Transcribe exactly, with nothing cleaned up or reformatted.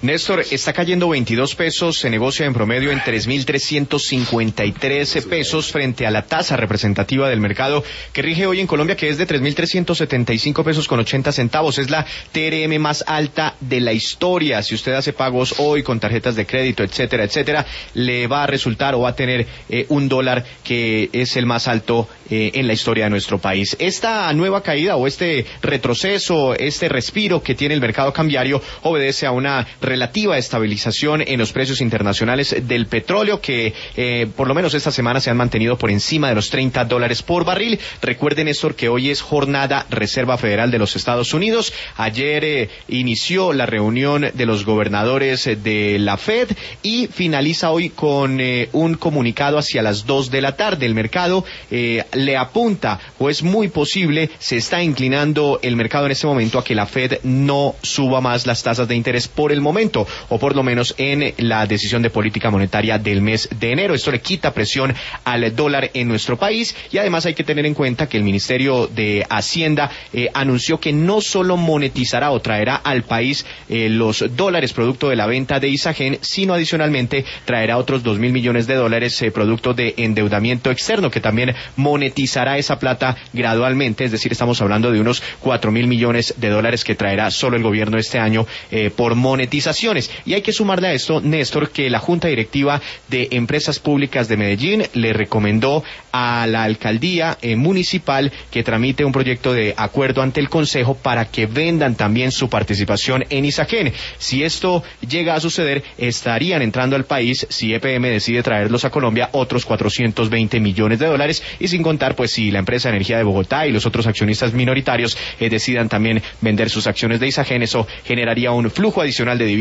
Néstor, está cayendo veintidós pesos, se negocia en promedio en tres mil trescientos cincuenta y tres pesos frente a la tasa representativa del mercado que rige hoy en Colombia, que es de tres mil trescientos setenta y cinco pesos con ochenta centavos. Es la T R M más alta de la historia. Si usted hace pagos hoy con tarjetas de crédito, etcétera, etcétera, le va a resultar o va a tener eh, un dólar que es el más alto eh, en la historia de nuestro país. Esta nueva caída o este retroceso, este respiro que tiene el mercado cambiario obedece a una relativa estabilización en los precios internacionales del petróleo que eh, por lo menos esta semana se han mantenido por encima de los treinta dólares por barril. Recuerden, Néstor, que hoy es jornada Reserva Federal de los Estados Unidos. Ayer eh, inició la reunión de los gobernadores eh, de la Fed y finaliza hoy con eh, un comunicado hacia las dos de la tarde. El mercado eh, le apunta, o es muy posible, se está inclinando el mercado en este momento a que la Fed no suba más las tasas de interés por el momento, o por lo menos en la decisión de política monetaria del mes de enero. Esto le quita presión al dólar en nuestro país y además hay que tener en cuenta que el Ministerio de Hacienda eh, anunció que no solo monetizará o traerá al país eh, los dólares producto de la venta de Isagen, sino adicionalmente traerá otros dos mil millones de dólares eh, producto de endeudamiento externo, que también monetizará esa plata gradualmente. Es decir, estamos hablando de unos cuatro mil millones de dólares que traerá solo el gobierno este año eh, por monetización. Y hay que sumarle a esto, Néstor, que la Junta Directiva de Empresas Públicas de Medellín le recomendó a la alcaldía eh, municipal que tramite un proyecto de acuerdo ante el Consejo para que vendan también su participación en Isagen. Si esto llega a suceder, estarían entrando al país, si E P M decide traerlos a Colombia, otros cuatrocientos veinte millones de dólares, y sin contar, pues, si la empresa de energía de Bogotá y los otros accionistas minoritarios eh, decidan también vender sus acciones de Isagen, eso generaría un flujo adicional de divisas